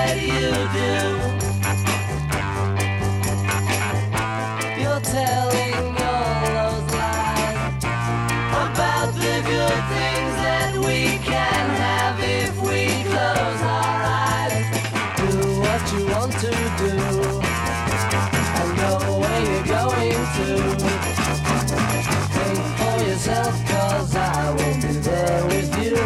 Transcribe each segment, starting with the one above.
that you do. You're telling all those lies about the good things that we can have if we close our eyes. Do what you want to do and go where you're going to. Think for yourself, 'cause I won't be there with you.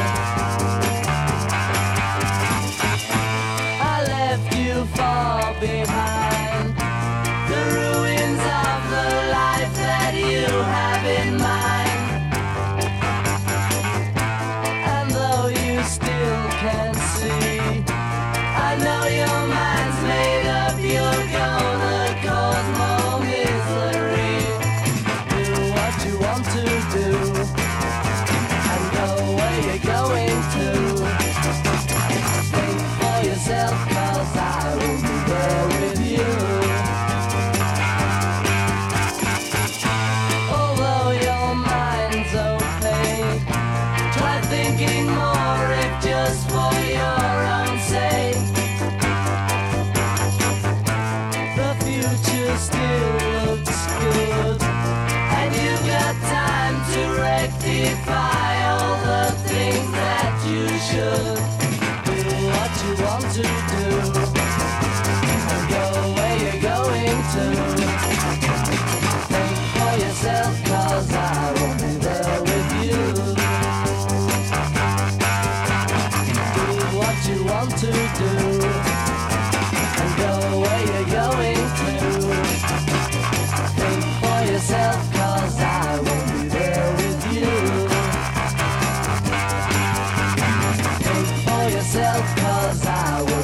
I left you far behind, the ruins of the life that you have in mind. And though you still can't see, I know your mind's made up, you're gonna cause more misery. Do what you want to do and go where you're going to. Think for yourself, 'cause I will be there with you. Although your mind's opaque, try thinking more if just for your own sake. The future still looks good, and you've got time to rectify all the things that you should. Do what you want to do and go where you're going to. Think for yourself, 'cause I won't be there with you. Do what you want to do and go where you're going to. Think for yourself, 'cause I won't be there with you. Think for yourself, 'cause I won't